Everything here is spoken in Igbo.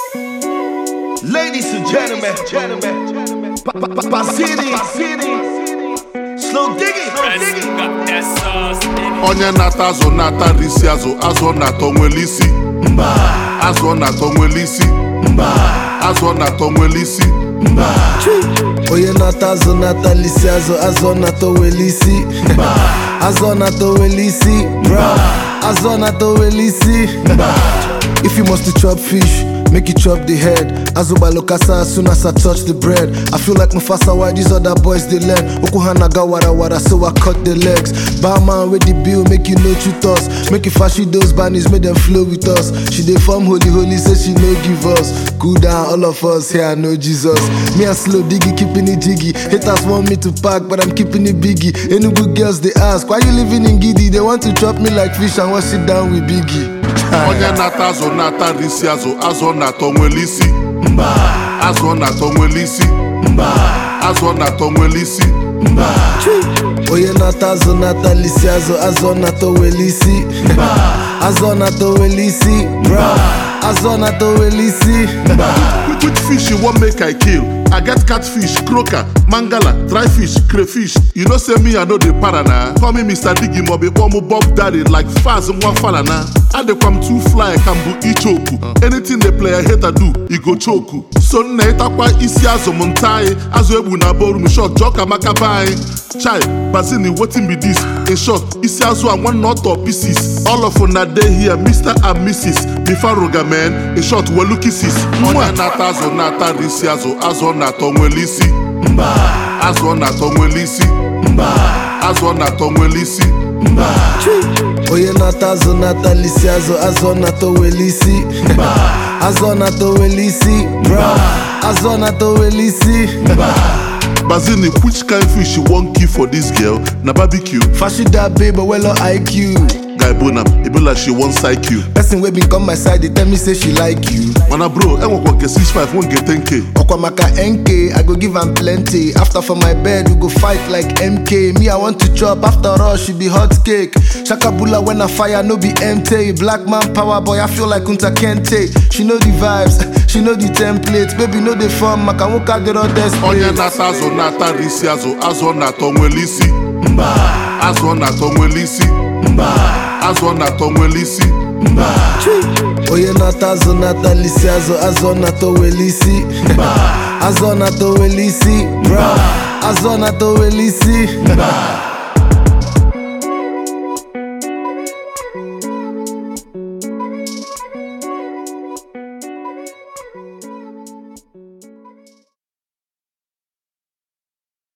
Ladies and gentlemen, Pazini, Slow Diggy. Onye nata azụ nata risi azụ na-atọ nwere isi azụ na-atọ nwere isi azụ na-atọ nwere isi Onye nata azụ nata lisi azụ na-atọ nwere isi azụ na-atọ nwere isi azụ na-atọ nwere isi. If you must to chop fish, make you chop the head. Azuba lokasa as soon as I touch the bread. I feel like Mufasa why these other boys they learn. Okuhanaga wara so I cut the legs. Barman with the bill, make you know truth us. Make you fashi those bunnies, make them flow with us. She dey form holy, say she no give us. Cool down, all of us here, I know Jesus. Me and Slow Diggy keeping it jiggy. Haters want me to pack, but I'm keeping it biggie. Any good girls they ask, why you living in Giddy? They want to chop me like fish and wash it down with Biggie. Onye nata azụ nata risi azụ na-atọ nwere isi azụ na-atọ nwere isi azụ na-atọ nwere isi. Onye nata azụ nata lisi azụ na-atọ nwere isi azụ na-atọ nwere isi azụ na-atọ nwere isi. Which fish you want make I kill? I get catfish, croaker, mangala, dry fish, crayfish. You know say me I know the parana. Call me Mr. Diggy Mobi, Bob Daddy like fast and one falana. I dey come too fly, can bu ichoku. Anything the player hater do, he go choku. So na itakwa isi azo montai, azo ebu na boru mi short joka makabai. Chai, Bazini, wetin be this? In short, isi azo and one not of pieces. All of una day here, Mr. and Mrs. Before Roga man, in short, we look kisses. Onye nata azo nata risi azo na-atọ nwere isi azụ na-atọ nwere isi azụ na-atọ nwere isi. Onye nata azụ nata lisi azụ na-atọ nwere isi azụ na-atọ nwere isi azụ na-atọ nwere isi. Bazini, which kind fish you wan kill for this girl? Na barbecue? Fashi that babe, well IQ. Guy Bonam, it be like she wan psych you. Person wey been come my side, they tell me say she like you. Mana bro, enwekwa get 6'5", won't get 10K. Okwamaka NK, I go give am plenty. After for my bed, we go fight like MK. Me, I want to chop, after all, she be hot cake. Shakabula when I fire, no be empty. Black man power boy, I feel like Kunta Kente. She know the vibes, she know the templates. Baby, know the form, Makamuka the raw desperate. Onye nata azụ nata risi azụ na-atọ nwere isi azụ na-atọ nwere isi azụ na-atọ nwere isi. Onye nata azụ nata lisi azụ na-atọ nwere isi azụ na-atọ nwere isi azụ na-atọ nwere isi.